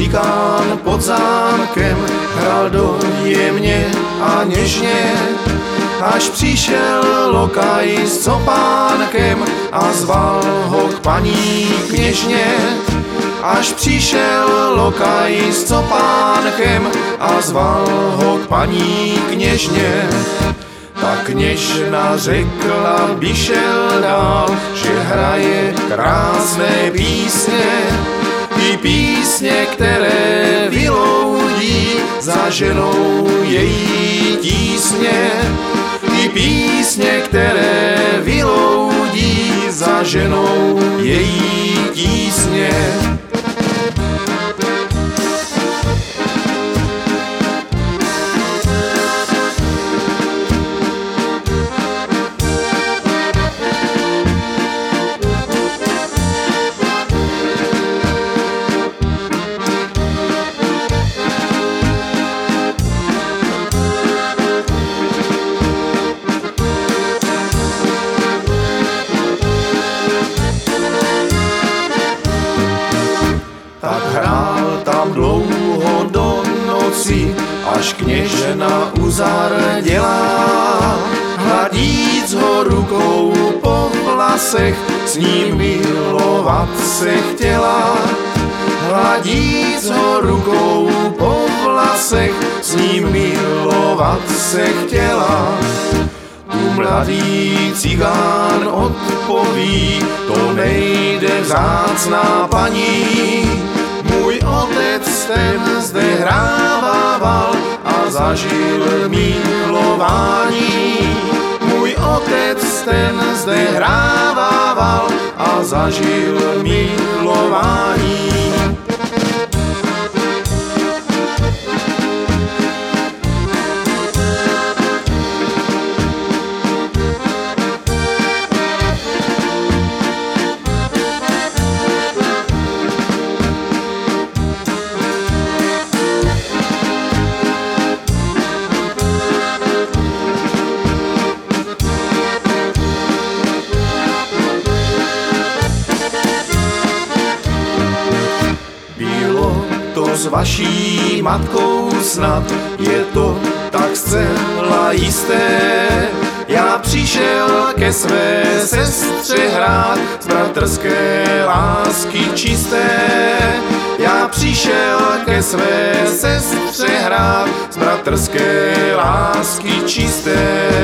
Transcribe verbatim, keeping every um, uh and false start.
Cikán pod zámkem hrál dojemně a něžně, až přišel lokaj s copánkem a zval ho k paní kněžně. Až přišel lokaj s copánkem a zval ho k paní kněžně. Ta kněžna řekla, by šel dál, že hraje krásné písně, ty písně, které vyloudí za ženou její tísně, ty písně, které vyloudí za ženou její tísně. Tak hrál tam dlouho do noci, až kněžna uzarděla. Hladíc ho rukou po vlasech, s ním milovat se chtěla. Hladíc ho rukou po vlasech, s ním milovat se chtěla. Tu mladý cikán odpoví, to nejde, vzácná paní. Můj otec ten zde hrávával a zažil milování. Můj otec ten zde hrávával a zažil milování. S vaší matkou snad je to tak zcela jisté. Já přišel ke své sestře hrát z bratrské lásky čisté. Já přišel ke své sestře hrát z bratrské lásky čisté.